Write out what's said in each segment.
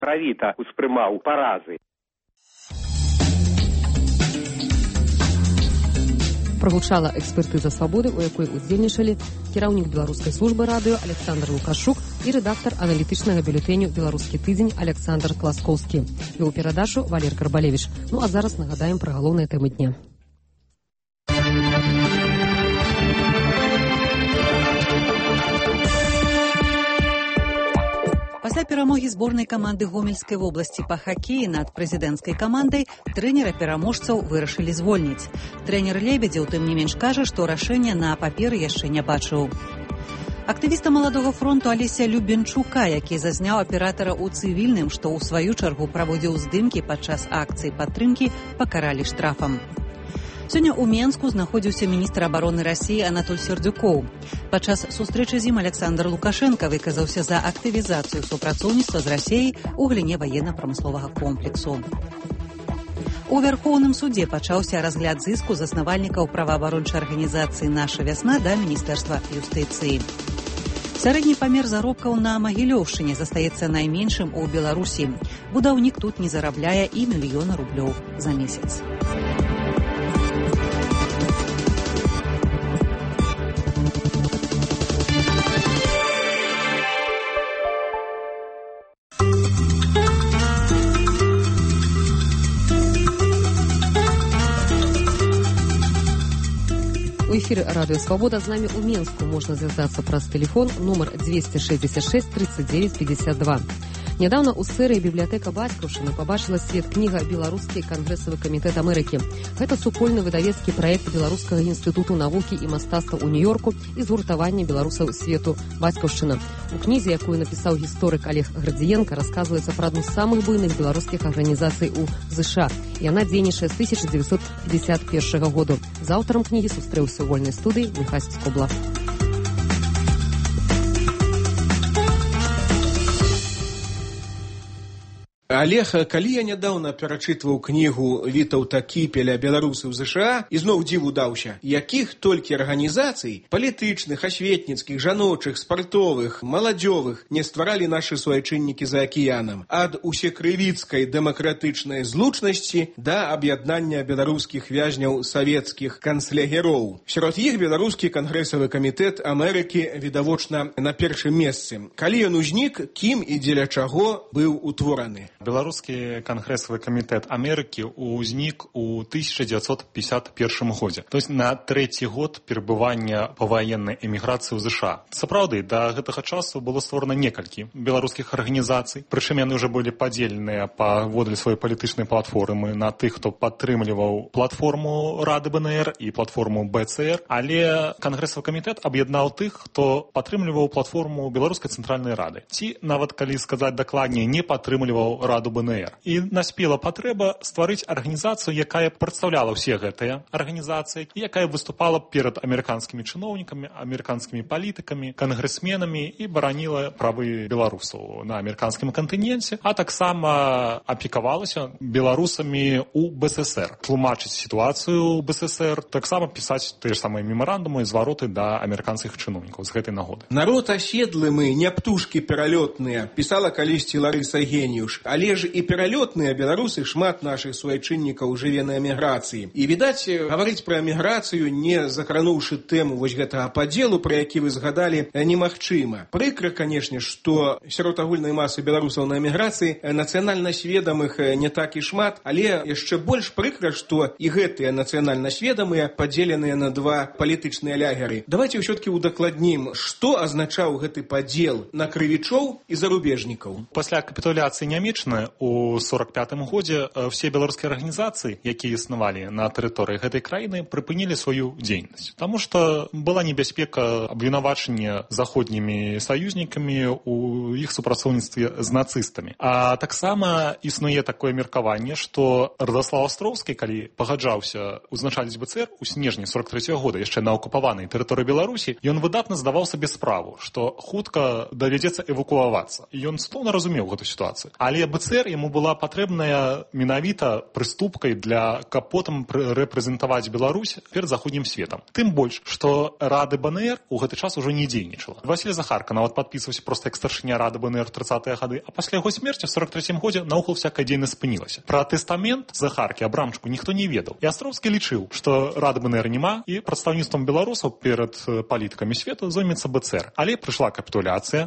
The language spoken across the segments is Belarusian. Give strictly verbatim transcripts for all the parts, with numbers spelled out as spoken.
правіта ўспрымаў паразы. Прагучала экспертыза «Свабоды», у якой удзельнічалі кіраўнік беларускай службы радыё Александр Лукашук і рэдактар аналітычнага бюлетэню «Беларускі тыдзень» Александр Класкоўскі. Вёў перадачу Валер Карбалевіч. Ну а зараз нагадаем пра галоўныя тэмы дня. Пасля перамогі зборнай каманды Гомельскай вобласці па хакеі над прэзідэнцкай камандай трэнера-пераможцаў вырашылі звольніць. Трэнер Лебедзеў, тым не менш, кажа, што рашэння на паперы яшчэ не бачыў. Актывіста маладога фронту Алеся Любенчука, які зазняў аператара ў цывільным, што ў сваю чаргу праводзіў здымкі падчас акцыі падтрымкі, пакаралі штрафам. Сёння ў Менску знаходзіўся міністр абароны Расіі Анатоль Сердюкоў. Падчас сустрэчы з ім Александр Лукашенко выказаўся за актывізацыю супрацоўніцтва з Расіяй у галіне ваенна-прамысловага комплексу. У Вярхоўным судзе пачаўся разгляд зыску заснавальнікаў праваабарончай арганізацыі «Наша вясна» да Міністэрства юстыцыі. Сярэдні памер заробкаў на Магілёўшчыне застаецца найменшым у Беларусі. Будаўнік тут не зарабляе і мільёна рублёў за месяц. У эфире радио «Свобода». С нами у Менску можно связаться праз телефон номер двести шестьдесят шесть тридцать девять пятьдесят два. Недавно у серыі бібліятэка Бацькаўшчыны пабачыла свет кніга «Беларускі кангрэсавы камітэт Амерыкі». Гэта супольны выдавецкі праект Беларускага інстытуту навукі і мастацтва ў Нью-Йорку і згуртавання беларусаў свету «Бацькаўшчына». У кнізе, якую напісаў гісторык Олег Градзіенка, расказваецца пра адну з самых буйных беларускіх арганізацый у ЗША. Яна дзейнічае з тысяча дзевяцьсот пятьдесят первого году. З аўтарам кнігі сустрэўся ў вольнай студыі Міхась Скобла. Олег, калі я нядаўна перачытваў кнігу Вітаўта Кіпеля «Беларусы ў ЗША», ізноў дзіву даўся, якіх толькі арганізацый, палітычных, асветніцкіх, жаночых, спартовых, маладзёвых не стваралі нашы суайчыннікі за акіянам. Ад усекрывіцкай дэмакратычнай злучнасці да аб'яднання беларускіх вязняў савецкіх канцлягероў. Сярод іх Беларускі кангрэсавы камітэт Амерыкі відавочна на першым месцы. Калі ён узнік, кім і дзеля чаго быў утвораны? Беларускі кангрэсавы камітэт Амерыкі ўзнік у тысяча дзевяцьсот пятьдесят первом годзе, то есть на трэці год перабывання паваеннай эміграцыі ў ЗША. Сапраўды, да гэтага часу было створана некалькі беларускіх арганізацый, прычым яны ўжо былі падзеленыя паводле сваёй палітычнай платформы на тых, хто падтрымліваў платформу Рады БНР і платформу БЦР, але кангрэсавы камітэт аб'яднаў тых, хто падтрымліваў платформу Беларускай цэнтральнай рады. Ці, нават калі сказаць дакладней, не падтрымліваў Раду БНР. І наспела патрэба стварыць арганізацыю, якая прадстаўляла ўсе гэтыя арганізацыі, і якая выступала перад амерыканскімі чыноўнікамі, амерыканскімі палітыкамі, кангрэсменамі і бараніла правы беларусаў на амерыканскім кантыненце, а таксама апекавалася беларусамі ў БССР. Тлумачыць сітуацыю ў БССР, таксама пісаць тыя ж самыя мемарандумы і звароты да амерыканскіх чыноўнікаў з гэтай нагоды. Народ аседлы мы, не птушкі пералётныя, пісала калісьці Ларыса Геніюш. Але ж і пералётныя беларусы шмат нашых суайчыннікаў жыве на эміграцыі. І, відаць, гаварыць пра эміграцыю, не закрануўшы тэму вось гэтага падзелу, пра які вы згадалі, немагчыма. Прыкра, канешне, што сярод агульнай масы беларусаў на эміграцыі нацыянальна сведамых не так і шмат, але яшчэ больш прыкра, што і гэтыя нацыянальна сведамыя падзеленыя на два палітычныя лягеры. Давайте ўсё-ткі удакладнім, што азначаў гэты падзел на крывічоў і зарубежнікаў. Пасля капітуляцыі нямецкай у сорок пятым годзе все беларускія арганізацыі, якія існавалі на тэрыторыі гэтай краіны, прыпынілі сваю дзейнасць. Таму што была небяспека абвінавачання заходнімі саюзнікамі у іх супрацоўніцтве з нацыстамі. А таксама існуе такое меркаванне, што Радаслаў Астроўскі, калі пагаджаўся узначаліць БЦР у снежні сорок трэцяга года яшчэ на акупаванай тэрыторыі Беларусі, ён выдатна здаваў сабе справу, што хутка давядзецца эвакуавацца. Ён стоўна разумеў гэту сітуацыю. Але БЦР БЦР яму была патрэбная менавіта прыступкай для каб потым рэпрэзентаваць Беларусь перад заходнім светам. Тым больш, што Рады БНР у гэты час ужо не дзейнічала. Васіль Захарка нават падпісваўся проста як старшыня Рады БНР трыццатыя гады, а пасля яго смерці ў сорок трэцім годзе наогул всякая дзейнасць спынілася. Пра тэстамент Захаркі Абрамчыку ніхто не ведаў. І Астроўскі лічыў, што Рады БНР няма і прадстаўніцтвам беларусаў перад палітыкамі свету зоймецца БЦР. Але прыйшла капітуляцыя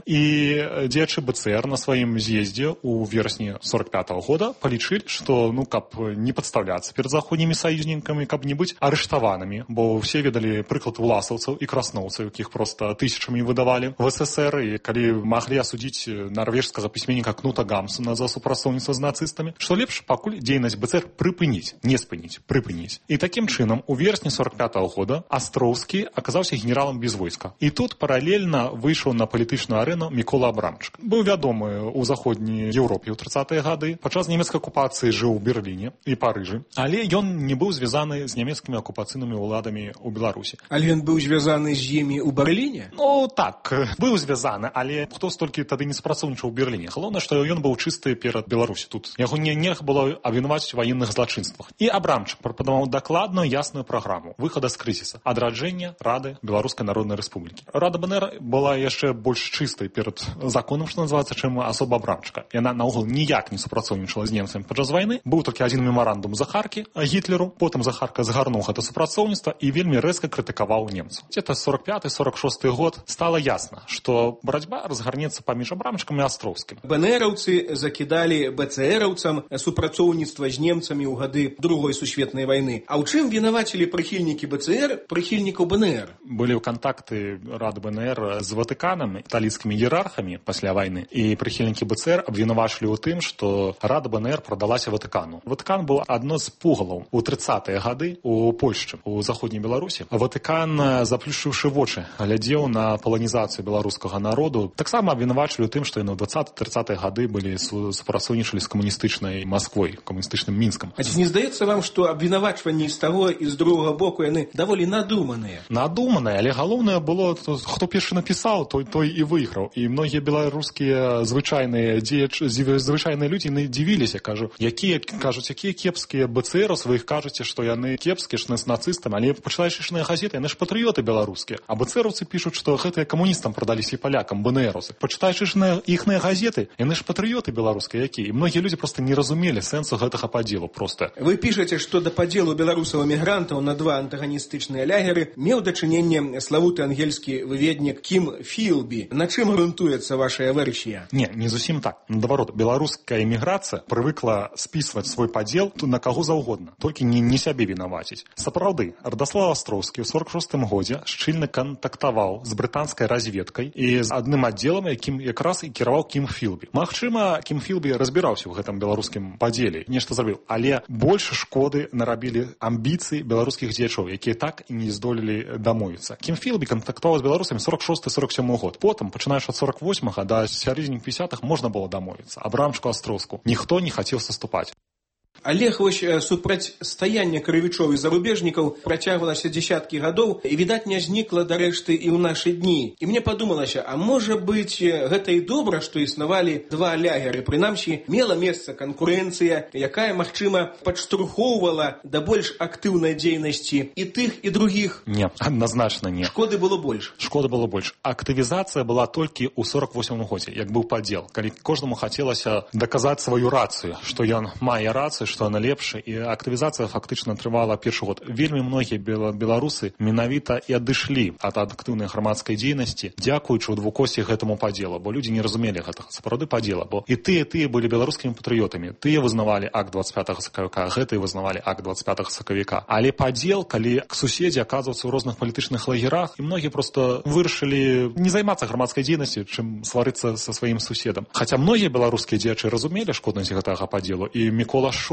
і дзеячы БЦР на сваім з'ездзе ў верасні сорок пятага года палічылі, што ну каб не падстаўляцца перад заходнімі саюзнікамі, каб не быць арыштаванымі, бо ўсе ведалі прыклад уласаўцаў і красноўцаў, якіх проста тысячамі выдавалі в СССР, і калі маглі асудзіць нарвежскага пісьменніка Кнута Гамсуна за супрацоўніцтва з нацыстамі, што лепш пакуль дзейнасць БЦР прыпыніць, не спыніць, прыпыніць. І такім чынам у верасні сорок пятага года Астроўскі аказаўся генералам без войска. І тут паралельна выйшаў на палітычную арэну Мікола Абрамчык. Быў вядомы ў заходняй Еўропе ў трыццатыя гады, падчас нямецкай акупацыі жыў у Берліне і Парыжы, але ён не быў звязаны з нямецкімі акупацыйнымі ўладамі ў Беларусі. Але ён быў звязаны з імі ў Берліне? Ну так, быў звязаны, але хто столькі тады не спрацоўнічаў у Берліне. Галоўнае, што ён быў чысты перад Беларусі. Тут яго не нельга было абвінаваціць у ваенных злачынствах. І Абрамчык прапанаваў дакладную ясную праграму выхада з крызіса, адраджэння Рады Беларускай Народнай Рэспублікі. Рада БНР была яшчэ больш чыстай перад законам, што называецца, чым асоба Абрамчыка. Яна наогул ніяк не супрацоўнічала з немцамі падчас вайны. Быў толькі адзін мемарандум Захаркі Гітлеру, потым Захарка згарнуў гэта супрацоўніцтва і вельмі рэзка крытыкаваў немцаў. Гэта сорок пяты сорок шосты год стала ясна, што барацьба разгарнецца паміж Абрамчыкам і Астроўскім. БНРаўцы закідалі БЦРаўцам супрацоўніцтва з немцамі ў гады Другой сусветнай вайны. А ў чым вінавацілі прыхільнікі БЦР прыхільнікаў БНР? Былі кантакты Рады БНР з Ватыканам, італійскімі іерархамі пасля вайны, і прыхільнікі БЦР абвінавачылі ў тым, што Рада БНР прадалася Ватыкану. Ватыкан быў адно з пугалаў у трыццатыя гады у Польшчы, у заходняй Беларусі. Ватыкан, заплюшчыўшы вочы, глядзеў на паланізацыю беларускага народу. Таксама абвінавачылі ў тым, што яны ў дваццатыя-трыццатыя гады былі супрацоўнічалі з камуністычнай Масквой, камуністычным Мінскам. А ці не здаецца вам, што абвінавачванні з таго і з другога боку яны даволі надуманыя? Надуманыя, але галоўнае было, хто першы напісаў, той той і выйграў. І многія беларускія звычайныя дзеячы, звычайныя людзі не дзівіліся, кажу, якія кажуць, якія кепскія БЦРаўцы, вы іх кажуце, што яны кепскія ж з нацыстамі, але пачытаеш ішныя газеты, яны ж патрыёты беларускія. А БЦРаўцы пішуць, што гэтыя камуністам прадаліся і палякам, БНРаўцы. Пачытаеш ішныя іхныя газеты, яны ж патрыёты беларускія якія. І многія людзі проста не разумелі сэнсу гэтага падзелу проста. Вы пішаце, што да падзелу беларусаў-эмігрантаў на два антаганістычныя лягеры меў дачыненне славуты ангельскі выведнік Кім Філбі. На чым грунтуецца вашая версія? Не, не зусім так. Наадварот, беларуская эміграцыя прывыкла спісваць свой падзел на каго заўгодна, толькі не, не сябе вінаваціць. Сапраўды, Радаслаў Астроўскі ў сорок шостым годзе шчыльна кантактаваў з брытанскай разведкай і з адным аддзелам, якім якраз і кіраваў Кім Філбі. Магчыма, Кім Філбі разбіраўся ў гэтым беларускім падзеле, нешта зрабіў, але больш шкоды нарабілі амбіцыі беларускіх дзеячоў, якія так і не здолелі дамовіцца. Кім Філбі кантактаваў з беларусамі сорок шосты сорок сёмы год. Потым, пачынаючы ад сорок восьмага да сярэдзіны пятидесятых, можна было дамовіцца. Абрамчыку, Астроўску ніхто не хацеў саступаць. Але вось супрацьстаянне крывічоў і зарубежнікаў працягвалася дзесяткі гадоў і, відаць, не знікла дарэшты і ў нашы дні. І мне падумалася, а можа быць, гэта і добра, што існавалі два лягеры. Прынамсі, мела месца канкурэнцыя, якая, магчыма, падштурхоўвала да больш актыўнай дзейнасці і тых, і другіх. Не, адназначна не. Шкоды было больш. Шкоды было больш. Актывізацыя была толькі ў сорок восьмым годзе, як быў падзел, калі кожнаму хацелася даказаць сваю рацыю, што ён мае рацыю, што яна лепшая, і актывізацыя фактычна трывала першы год. Вельмі многія беларусы менавіта і адышлі ад актыўнай грамадскай дзейнасці, дзякуючы ў двукосці гэтаму падзелу, бо людзі не разумелі гэтага сапраўды падзела, бо і тыя, тыя былі беларускімі патрыётамі, тыя вызнавалі акт двадцать пятага сакавіка, гэтыя вызнавалі акт двадцать пятага сакавіка. Але падзел, калі суседзі аказваюцца ў розных палітычных лагерах, і многія проста вырашылі не займацца грамадскай дзейнасцю, чым сварыцца са сваім суседам. Хаця многія беларускія дзеячы разумелі шкоднасць гэтага падзелу, і Мікола Шо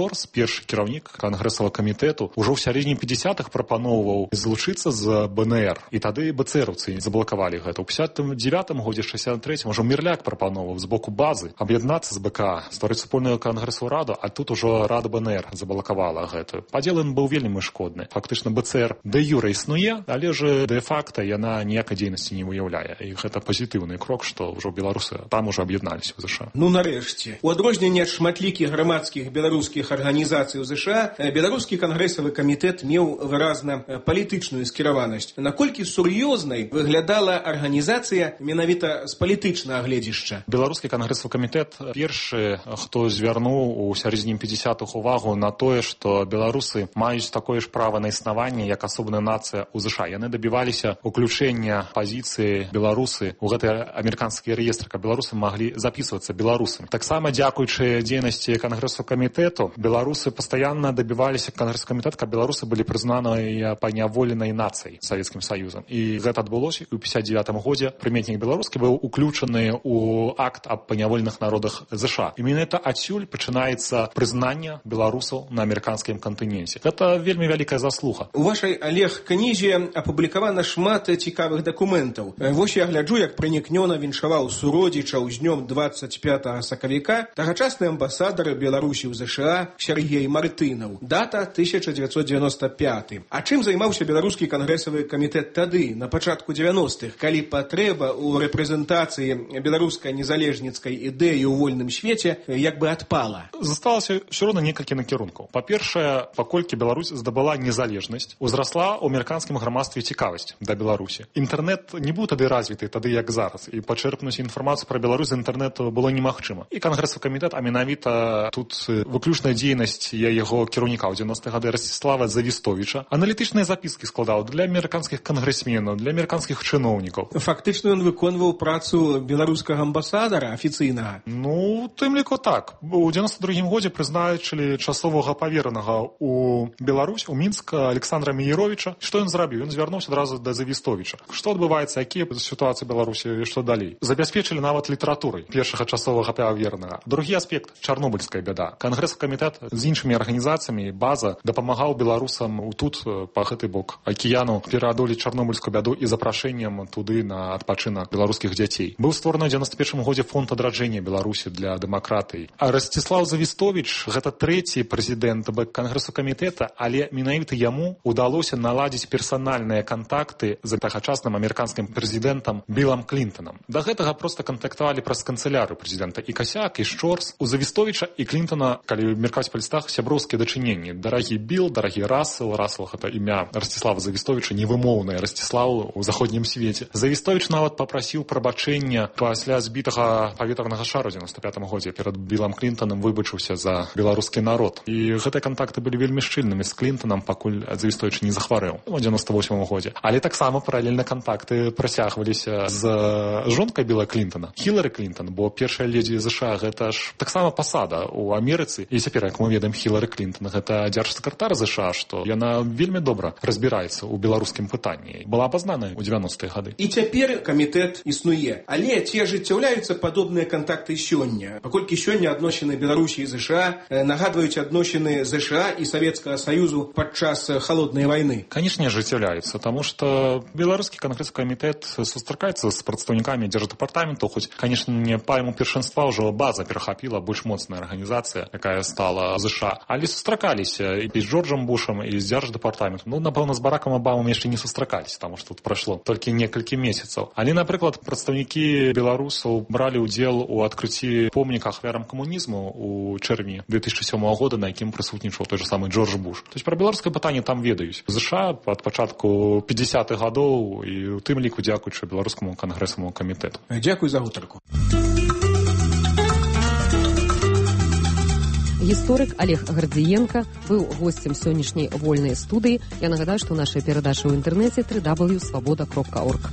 Шорс, першы кіраўнік кангрэсавага камітэту, ужо ў сярэдзіне пятьдесятых прапаноўваў злучыцца з бэ эн эр. І тады бэцэраўцы заблакавалі гэта. У пятьдесят девятым годзе, шестьдесят третьем ужо Мірляк прапаноўваў з боку базы аб'яднацца з бэ ка а, стварыць супольную кангрэсавую раду, а тут ужо рада бэ эн эр заблакавала гэтую. Падзел ён быў вельмі шкодны. Фактычна бэ цэ эр дэ юрэ існуе, але ж дэ-факта яна ніякай дзейнасці не выяўляе. І гэта пазітыўны крок, што ўжо беларусы там ужо аб'ядналіся ў ЗША. Ну, нарэшце. У адрозненне ад шматлікіх грамадскіх беларускіх арганізацый у ЗША, беларускі кангрэсавы камітэт меў выразна палітычную скіраванасць. Наколькі сур'ёзнай выглядала арганізацыя менавіта з палітычнага гледзішча? Беларускі кангрэсавы камітэт першы, хто звярнуў у сярэдзіне пятьдесятых увагу на тое, што беларусы маюць такое ж права на існаванне, як асобная нацыя ў ЗША. Яны дабіваліся уключэння пазіцыі беларусы ў гэты амерыканскі рэестр, каб беларусы маглі записываться беларусамі. Таксама дзякуючы дзейнасці кангрэсу камітэту беларусы пастаянна дабіваліся кангрэсу камітэт, каб беларусы былі прызнаныя паняволенай нацыяй Савецкім Саюзам. І гэта адбылося ў пятьдесят девятым годзе. Прыметнік беларускі быў уключаны ў акт аб паняволеных народах ЗША. І менавіта адсюль пачынаецца прызнанне беларусаў на амерыканскім кантыненце. Гэта вельмі вялікая заслуга. У вашай, Олег, кнізе апублікавана шмат цікавых дакументаў. Вось я гляджу, як пранікнёна віншаваў суродзічаў з днём двадцать пятого сакавіка тагачасны амбасадар Беларусі ў ЗША Сергей Мартынаў. Дата тысяча девятьсот девяносто пятый. А чым займаўся беларускі кангрэсавы камітэт тады, на пачатку девяностых, калі патрэба ў рэпрэзентацыі беларускай незалежніцкай ідэі ў вольным свеце як бы адпала? Засталася ўсё роўна некалькі накірункаў. Па-першае, паколькі Беларусь здабыла незалежнасць, узрасла ў амерыканскім грамадстве цікавасць да Беларусі. Інтэрнэт не быў тады развіты, тады як зараз, і пачэрпнуць інфармацыю пра Беларусь з інтэрнэту было немагчыма. І кангрэсавы камітэт, а менавіта тут выключная дзейнасць яго кіраўніка ў дзевяностыя гады Ростислава Завістовіча аналітычныя запіскі складаў для амерыканскіх кангрэсменаў, для амерыканскіх чыноўнікаў. Фактычна ён выконваў працу беларускага амбасадара афіцыйнага. Ну, тым ліку так. У девяносто другім годзе прызначылі часовага паверанага у Беларусь, у Мінск Александра Мееровича. Што ён зрабіў? Ён звярнуўся адразу да Завістовіча. Што адбываецца, якія сітуацыі Беларусі і што далей? Забяспечылі нават літаратурай першага часовага паверанага. Другі аспект — чарнобыльская бяда. Кангрэс камітэт з іншымі арганізацыямі, база дапамагаў беларусам тут па гэты бок акіяну пераадолець чарнобыльскую бяду і запрашэннем туды на адпачынак беларускіх дзяцей. Быў створаны ў девяносто першым годзе фонд адраджэння Беларусі для дэмакратыі. А Ростислав Завістовіч — гэта трэці прэзідэнт кангрэсу камітэта, але менавіта яму удалося наладзіць персанальныя кантакты з тагачасным амерыканскім прэзідэнтам Білам Клінтонам. Да гэтага проста кантактавалі праз канцылярыю прэзідэнта і Касяк, і Шчорс. У Завістовіча і Клінтона, калі меркаваць па лістах, сяброўскія дачыненні. Дарагі Біл, дарагі Рассел. Рассел — гэта імя Ростислава Завістовіча, невымоўнае Ростиславу ў заходнім свеце. Завістовіч нават папрасіў прабачэння пасля збітага паветранага шару ў девяносто пятым годзе. Перад Білам Клінтонам выбачыўся за беларускі народ. І гэтыя кантакты былі вельмі шчыльнымі з Клінтонам, пакуль Завістовіч не захварэў у девяносто восьмым годзе. Але таксама паралельна кантакты працягваліся з жонкай Біла Клінтона, Хілары Клінтон, бо першая ледзі ЗША — гэта ж таксама пасада ў Амерыцы. І цяпер, як мы ведаем, Хілары Клінтон — гэта дзяржсакратар ЗША, што яна вельмі добра разбіраецца ў беларускім пытанні. Была абазнаная ў девяностыя гады. І цяпер камітэт існуе. Але ці ажыццяўляюцца падобныя кантакты сёння? Паколькі сёння адносіны Беларусі і ЗША нагадваюць адносіны ЗША і Савецкага Саюзу падчас халоднай вайны. Канечне, ажыццяўляюцца, таму што беларускі кангрэсавы камітэт сустракаецца з прадстаўнікамі дзярждэпартаменту, хоць, канечне, не па яму першынства ўжо база перахапіла, больш моцная арганізацыя, якая стала ЗША. Але сустракаліся і з Джорджам Бушам, і з дзярждэпартаментом. Ну, напэўна, з Баракам Абамам яшчэ не сустракаліся, таму што тут прайшло толькі некалькі месяцаў. Але, напрыклад, прадстаўнікі беларусаў бралі ўдзел у адкрыцці помніка ахвярам камунізму ў чэрвені две тысячи сёмага года, на якім прысутнічаў той же самы Джордж Буш. То есть пра беларускае пытанне там ведаюць. ЗША ад пачатку пятидесятых гадоў, і ў тым ліку дзякуючы беларускаму кангрэсаваму камітэту. Дзякуй за гутарку. Гісторык Олег Гардзіенка быў госцем сённяшняй вольнай студыі. Я нагадаю, што наша перадача ў інтэрнэце дабл ю дабл ю дабл ю крапка свабода крапка орг.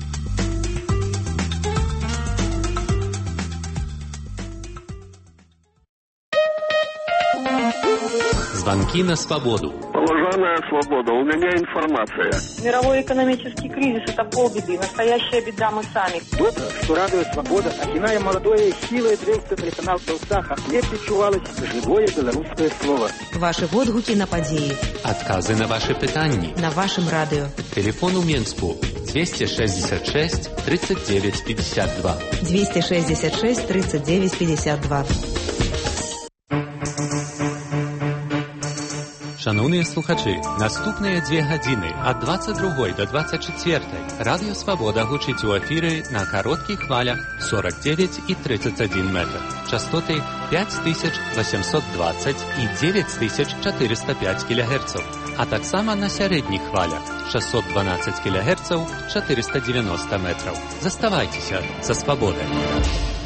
Звонки на свободу. Информационная свобода. У меня информация. Мировой экономический кризис – это полбеды. Настоящая беда мы сами. Добре, что радует свобода. Окиная молодое силой древка телеканал Толстаха. Где причувалось живое белорусское слово. Ваши водгуки на подеи. Отказы на ваши питания. На вашем радио. Телефон у Минску двести шестьдесят шесть тридцать девять пятьдесят два. двести шестьдесят шесть тридцать девять пятьдесят два. Шановні слухачі, наступні дві години від двадцять другої до двадцять четвертої Радіо Свобода гучить у ефірі на коротких хвалях сорок девять і тридцать один метр. Частоти п'ять тисяч вісімсот двадцять і дев'ять тисяч чотириста п'ять кілогерців, а так само на середніх хвалях шістсот дванадцять кілогерців, чотириста дев'яносто метрів. Заставайтеся со Свободою.